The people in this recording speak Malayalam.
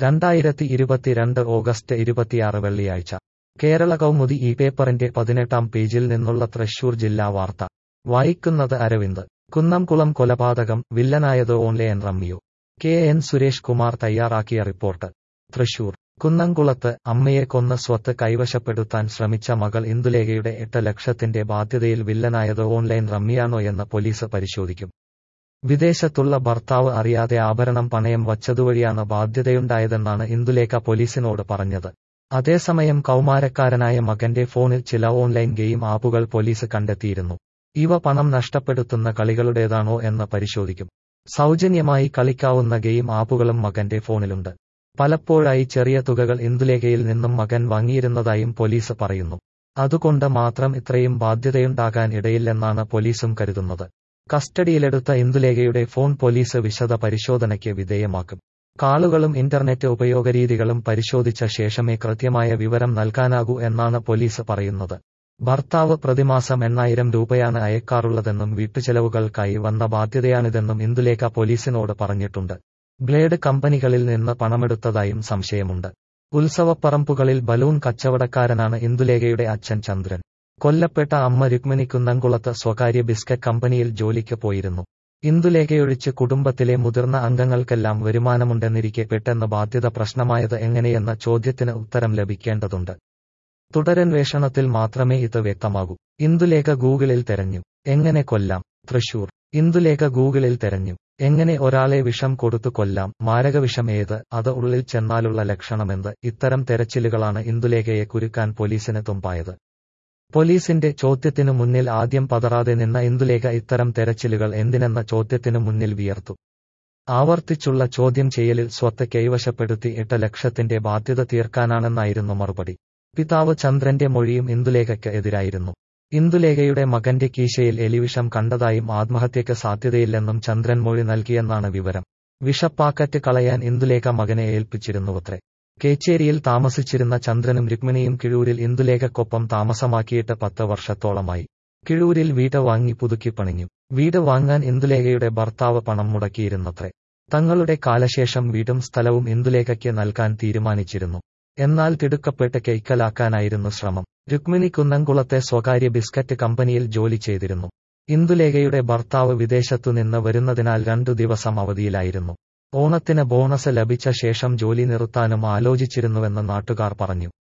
2022 ഓഗസ്റ്റ് 26 വെള്ളിയാഴ്ച കേരള കൗമുദി ഈ പേപ്പറിന്റെ 18-ാം പേജിൽ നിന്നുള്ള തൃശൂർ ജില്ലാ വാർത്ത വായിക്കുന്നത് അരവിന്ദ്. കുന്നംകുളം കൊലപാതകം, വില്ലനായത് ഓൺലൈൻ റമ്മിയോ. KN സുരേഷ് കുമാർ തയ്യാറാക്കിയ റിപ്പോർട്ട്. തൃശൂർ കുന്നംകുളത്ത് അമ്മയെ കൊന്ന് സ്വത്ത് കൈവശപ്പെടുത്താൻ ശ്രമിച്ച മകൾ ഇന്ദുലേഖയുടെ 8 ലക്ഷത്തിന്റെ ബാധ്യതയിൽ വില്ലനായത് ഓൺലൈൻ റമ്മിയാണോയെന്ന് പോലീസ് പരിശോധിക്കും. വിദേശത്തുള്ള ഭർത്താവ് അറിയാതെ ആഭരണം പണയം വച്ചതുവഴിയാണ് ബാധ്യതയുണ്ടായതെന്നാണ് ഇന്ദുലേഖ പോലീസിനോട് പറഞ്ഞത്. അതേസമയം കൗമാരക്കാരനായ മകന്റെ ഫോണിൽ ചില ഓൺലൈൻ ഗെയിം ആപ്പുകൾ പോലീസ് കണ്ടെത്തിയിരുന്നു. ഇവ പണം നഷ്ടപ്പെടുത്തുന്ന കളികളുടേതാണോ എന്ന് പരിശോധിക്കും. സൗജന്യമായി കളിക്കാവുന്ന ഗെയിം ആപ്പുകളും മകന്റെ ഫോണിലുണ്ട്. പലപ്പോഴായി ചെറിയ തുകകൾ ഇന്ദുലേഖയിൽ നിന്നും മകൻ വാങ്ങിയിരുന്നതായും പോലീസ് പറയുന്നു. അതുകൊണ്ട് മാത്രം ഇത്രയും ബാധ്യതയുണ്ടാകാൻ ഇടയില്ലെന്നാണ് പോലീസും കരുതുന്നത്. കസ്റ്റഡിയിലെടുത്ത ഇന്ദുലേഖയുടെ ഫോൺ പോലീസ് വിശദ പരിശോധനയ്ക്ക് വിധേയമാക്കും. കാളുകളും ഇന്റർനെറ്റ് ഉപയോഗരീതികളും പരിശോധിച്ച ശേഷമേ കൃത്യമായ വിവരം നൽകാനാകൂ എന്നാണ് പോലീസ് പറയുന്നത്. ഭർത്താവ് പ്രതിമാസം 8,000 രൂപയാണ് അയക്കാറുള്ളതെന്നും വീട്ടുചെലവുകൾക്കായി വന്ന ബാധ്യതയാണിതെന്നും ഇന്ദുലേഖ പോലീസിനോട് പറഞ്ഞിട്ടുണ്ട്. ബ്ലേഡ് കമ്പനികളിൽ നിന്ന് പണമെടുത്തതായും സംശയമുണ്ട്. ഉത്സവപ്പറമ്പുകളിൽ ബലൂൺ കച്ചവടക്കാരനാണ് ഇന്ദുലേഖയുടെ അച്ഛൻ ചന്ദ്രൻ. കൊല്ലപ്പെട്ട അമ്മ രുക്മിണി കുന്നംകുളത്ത് സ്വകാര്യ ബിസ്ക്കറ്റ് കമ്പനിയിൽ ജോലിക്ക് പോയിരുന്നു. ഇന്ദുലേഖയൊഴിച്ച് കുടുംബത്തിലെ മുതിർന്ന അംഗങ്ങൾക്കെല്ലാം വരുമാനമുണ്ടെന്നിരിക്കെ പെട്ടെന്ന് ബാധ്യത പ്രശ്നമായത് എങ്ങനെയെന്ന ചോദ്യത്തിന് ഉത്തരം ലഭിക്കേണ്ടതുണ്ട്. തുടരന്വേഷണത്തിൽ മാത്രമേ ഇത് വ്യക്തമാകൂ. ഇന്ദുലേഖ ഗൂഗിളിൽ തെരഞ്ഞു. എങ്ങനെ കൊല്ലാം? തൃശൂർ ഇന്ദുലേഖ ഗൂഗിളിൽ തെരഞ്ഞു. എങ്ങനെ ഒരാളെ വിഷം കൊടുത്തു കൊല്ലാം? മാരകവിഷം ഏത്? അത് ഉള്ളിൽ ചെന്നാലുള്ള ലക്ഷണമെന്ത്? ഇത്തരം തെരച്ചിലുകളാണ് ഇന്ദുലേഖയെ കുരുക്കാൻ പോലീസിന് തുമ്പായത്. പോലീസിന്റെ ചോദ്യത്തിനു മുന്നിൽ ആദ്യം പതറാതെ നിന്ന ഇന്ദുലേഖ ഇത്തരം തെരച്ചിലുകൾ എന്തിനെന്ന ചോദ്യത്തിനു മുന്നിൽ വിയർത്തു. ആവർത്തിച്ചുള്ള ചോദ്യം ചെയ്യലിൽ സ്വത്ത് കൈവശപ്പെടുത്തി 8 ലക്ഷത്തിന്റെ ബാധ്യത തീർക്കാനാണെന്നായിരുന്നു മറുപടി. പിതാവ് ചന്ദ്രന്റെ മൊഴിയും ഇന്ദുലേഖയ്ക്ക് എതിരായിരുന്നു. ഇന്ദുലേഖയുടെ മകന്റെ കീശയിൽ എലിവിഷം കണ്ടതായും ആത്മഹത്യയ്ക്ക് സാധ്യതയില്ലെന്നും ചന്ദ്രൻ മൊഴി നൽകിയെന്നാണ് വിവരം. വിഷപ്പാക്കറ്റ് കളയാൻ ഇന്ദുലേഖ മകനെ ഏൽപ്പിച്ചിരുന്നുവത്രേ. കേച്ചേരിയിൽ താമസിച്ചിരുന്ന ചന്ദ്രനും രുക്മിണിയും കിഴൂരിൽ ഇന്ദുലേഖയ്ക്കൊപ്പം താമസമാക്കിയിട്ട് 10 വർഷത്തോളമായി. കിഴൂരിൽ വീട് വാങ്ങി പുതുക്കി പണിഞ്ഞു. വീട് വാങ്ങാൻ ഇന്ദുലേഖയുടെ ഭർത്താവ് പണം മുടക്കിയിരുന്നത്രേ. തങ്ങളുടെ കാലശേഷം വീടും സ്ഥലവും ഇന്ദുലേഖയ്ക്ക് നൽകാൻ തീരുമാനിച്ചിരുന്നു. എന്നാൽ തിടുക്കപ്പെട്ട് കൈക്കലാക്കാനായിരുന്നു ശ്രമം. രുക്മിണി കുന്നംകുളത്തെ സ്വകാര്യ ബിസ്ക്കറ്റ് കമ്പനിയിൽ ജോലി ചെയ്തിരുന്നു. ഇന്ദുലേഖയുടെ ഭർത്താവ് വിദേശത്തുനിന്ന് വരുന്നതിനാൽ 2 ദിവസം അവധിയിലായിരുന്നു. ഓണത്തിന് ബോണസ് ലഭിച്ച ശേഷം ജോലി നിർത്താനും ആലോചിച്ചിരുന്നുവെന്ന് നാട്ടുകാർ പറഞ്ഞു.